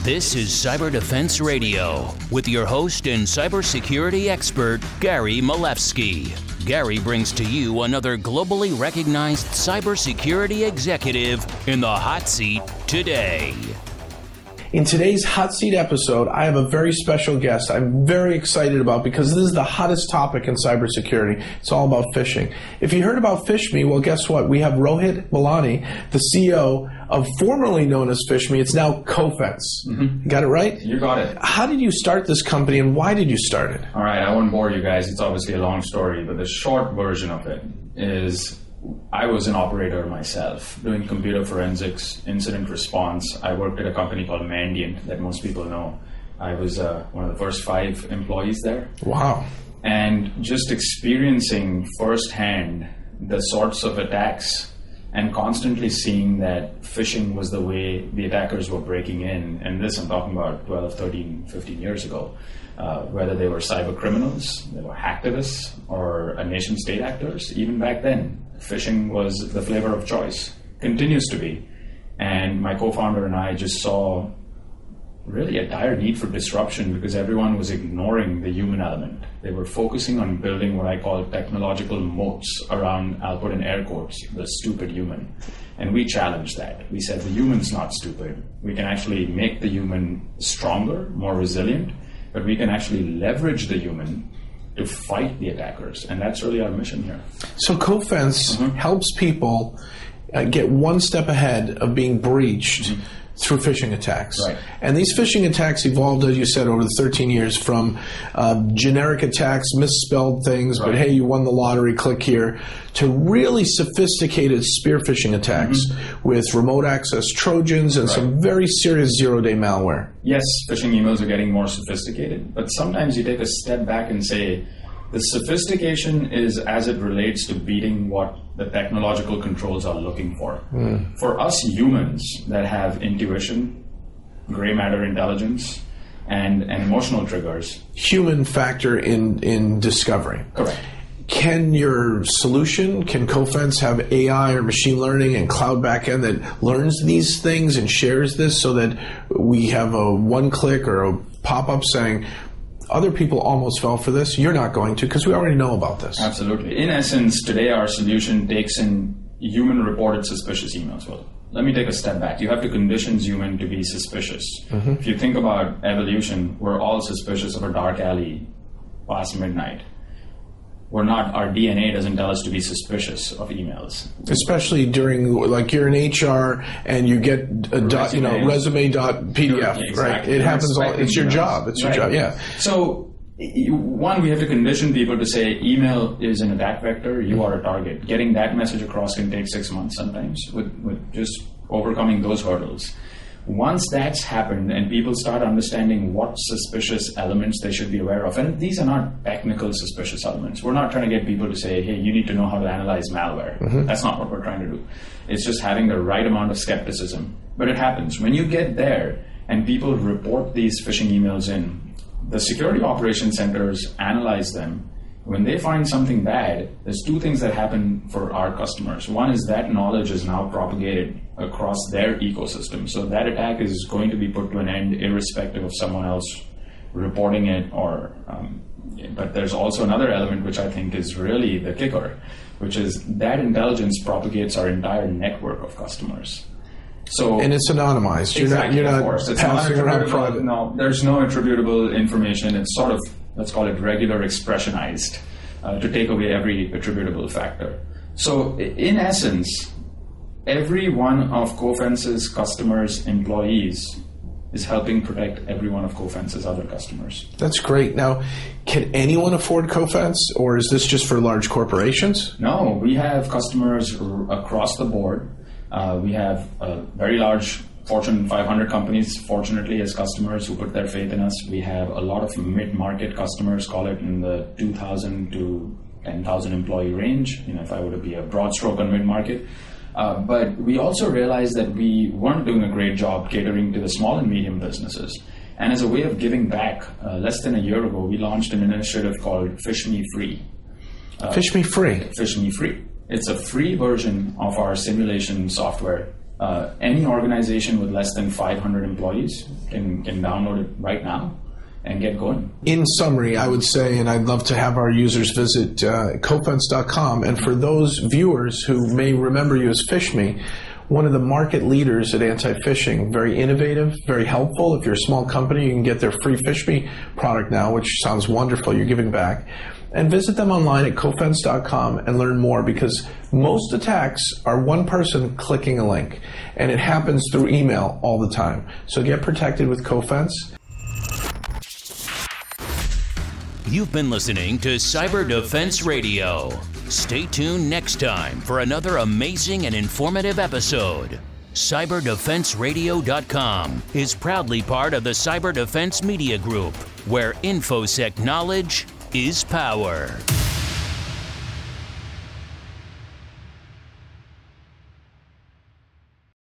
This is Cyber Defense Radio with your host and cybersecurity expert, Gary Malevsky. Gary brings to you another globally recognized cybersecurity executive in the hot seat today. In today's Hot Seat episode, I have a very special guest I'm very excited about because this is the hottest topic in cybersecurity. It's all about phishing. If you heard about PhishMe, well, guess what? We have Rohit Malani, the CEO of formerly known as PhishMe. It's now Cofense. Mm-hmm. Got it right? You got it. How did you start this company and why did you start it? All right, I won't bore you guys. It's obviously a long story, but the short version of it is I was an operator myself, doing computer forensics, incident response. I worked at a company called Mandiant that most people know. I was one of the first 5 employees there. Wow. And just experiencing firsthand the sorts of attacks and constantly seeing that phishing was the way the attackers were breaking in, and this I'm talking about 12, 13, 15 years ago, whether they were cyber criminals, they were hacktivists, or nation-state actors, even back then, phishing was the flavor of choice, continues to be. And my co-founder and I just saw really a dire need for disruption because everyone was ignoring the human element. They were focusing on building what I call technological moats around, I'll put in air quotes, the stupid human. And we challenged that. We said the human's not stupid. We can actually make the human stronger, more resilient, but we can actually leverage the human to fight the attackers. And that's really our mission here. So Cofense helps people get one step ahead of being breached through phishing attacks. Right. And these phishing attacks evolved, as you said, over the 13 years from generic attacks, misspelled things, but hey, you won the lottery, click here, to really sophisticated spear phishing attacks with remote access Trojans and some very serious zero-day malware. Yes, phishing emails are getting more sophisticated, but sometimes you take a step back and say, the sophistication is as it relates to beating what the technological controls are looking for. For us humans that have intuition, gray matter intelligence, and emotional triggers. Human factor in discovery. Correct. Can your solution, can Cofense have AI or machine learning and cloud backend that learns these things and shares this so that we have a one-click or a pop-up saying, other people almost fell for this, you're not going to, because we already know about this? Absolutely. In essence, today our solution takes in human-reported suspicious emails. Well, let me take a step back. You have to condition human to be suspicious. If you think about evolution, we're all suspicious of a dark alley past midnight. Our DNA doesn't tell us to be suspicious of emails. Especially during, like, you're in HR and you get a resume.pdf, exactly. right? It happens all, it's your job. It's your job, yeah. So, one, we have to condition people to say email is an attack vector, you are a target. Getting that message across can take 6 months sometimes with just overcoming those hurdles. Once that's happened and people start understanding what suspicious elements they should be aware of, and these are not technical suspicious elements. We're not trying to get people to say, hey, you need to know how to analyze malware. That's not what we're trying to do. It's just having the right amount of skepticism. But it happens. When you get there and people report these phishing emails in, the security operations centers analyze them. When they find something bad, there's 2 things that happen for our customers. One is that knowledge is now propagated across their ecosystem. So that attack is going to be put to an end irrespective of someone else reporting it but there's also another element which I think is really the kicker, which is that intelligence propagates our entire network of customers. So, and it's anonymized. Exactly, you're not passing around private. No, there's no attributable information. It's sort of, let's call it regular expressionized to take away every attributable factor. So in essence, every one of Cofense's customers' employees is helping protect every one of Cofense's other customers. That's great. Now, can anyone afford Cofense, or is this just for large corporations? No, we have customers across the board. We have a very large Fortune 500 companies, fortunately, as customers who put their faith in us. We have a lot of mid-market customers, call it in the 2,000 to 10,000 employee range, if I were to be a broad stroke on mid-market. But we also realized that we weren't doing a great job catering to the small and medium businesses. And as a way of giving back, less than a year ago, we launched an initiative called PhishMe Free. PhishMe Free? PhishMe Free. It's a free version of our simulation software Any organization with less than 500 employees can download it right now and get going. In summary, I would say, and I'd love to have our users visit Cofense.com, and for those viewers who may remember you as PhishMe, one of the market leaders at anti-phishing, very innovative, very helpful. If you're a small company, you can get their free PhishMe product now, which sounds wonderful. You're giving back. And visit them online at Cofense.com and learn more, because most attacks are one person clicking a link, and it happens through email all the time. So get protected with Cofense. You've been listening to Cyber Defense Radio. Stay tuned next time for another amazing and informative episode. CyberDefenseRadio.com is proudly part of the Cyber Defense Media Group, where InfoSec knowledge is power.